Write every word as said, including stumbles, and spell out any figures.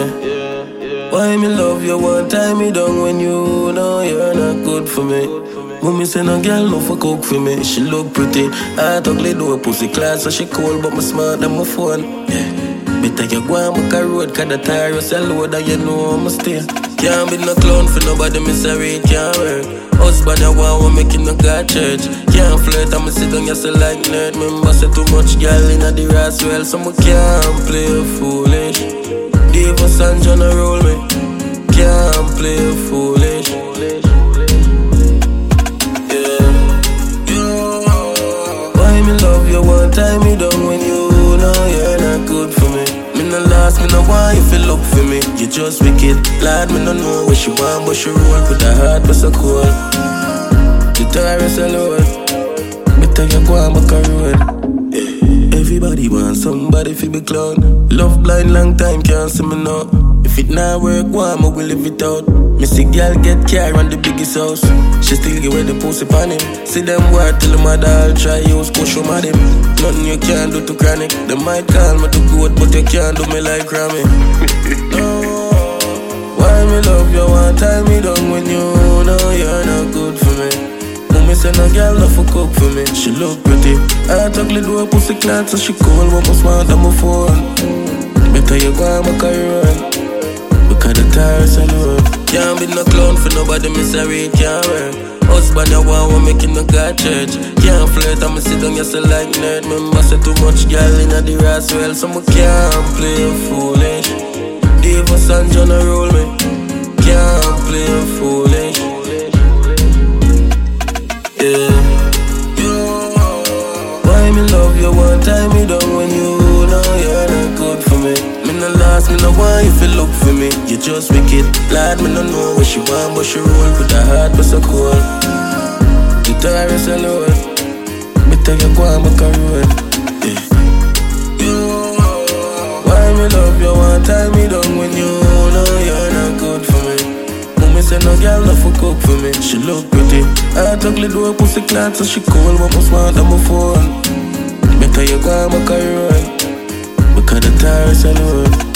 yeah. Why me love you one time me down when you know you're not good for me? Mommy say no girl no for cook for me. She look pretty, heart ugly do a pussy class, so she cold but me smart than my phone. Yeah. Better you go and make a road, cause the tire is a load and you know I'ma stay. Can't be no clown for nobody, me sorry, it can't work. Husband I want, we making no God church. Can't flirt, I'ma sit down, you say like nerd. Remember say too much girl in the Roswell, so me can't play foolish. Diva Sanj on a roll me, can't play foolish. Yeah, why me love you one time me down when you know you're not good for me? Me no last, me no want you feel look for me. You just wicked, lad, me no know what she want, but she roll with her heart, but so cool. The tires alone, better you go and make a road. Yeah. Everybody want somebody fi be clown. Love blind long time, can't see me now. If it not work, why me will live it out? Me see girl get car on the biggest house. She still give away the pussy pan him. See them word till the mother all try use push him at him. Nothing you can do to chronic. They might call me to good, but you can't do me like Grammy. No, why me love you one time me down when you know you're not good for me? Mommy say no girl no for cook for me. She look pretty, heart ugly do a pussy clat, so she cold but me smart on my phone. Better you go and make a run, because the tires alone. Can't be no clown for nobody, me sorry, it can't work. Husband I want, we making no God church. Can't flirt, I'ma sit down, you say like nerd. Remember say too much girl in the Roswell, so me can't play foolish. Diva Sanj on a roll me, can't play foolish. Yeah. Why me love you one time me down when you know you're not good for me? Me no last, me no want you feel look for me. You just wicked, lad, me no know what she want, but she roll with her heart, but so cool. The tires alone, better you go and make a road. Yeah. Why me love you one time me down when you know you're not good for me? Mommy say no girl no for cook for me. She look pretty, heart ugly do a pussy clat, so she cold but me smart on my phone. Better you go and make a run, because the tires alone.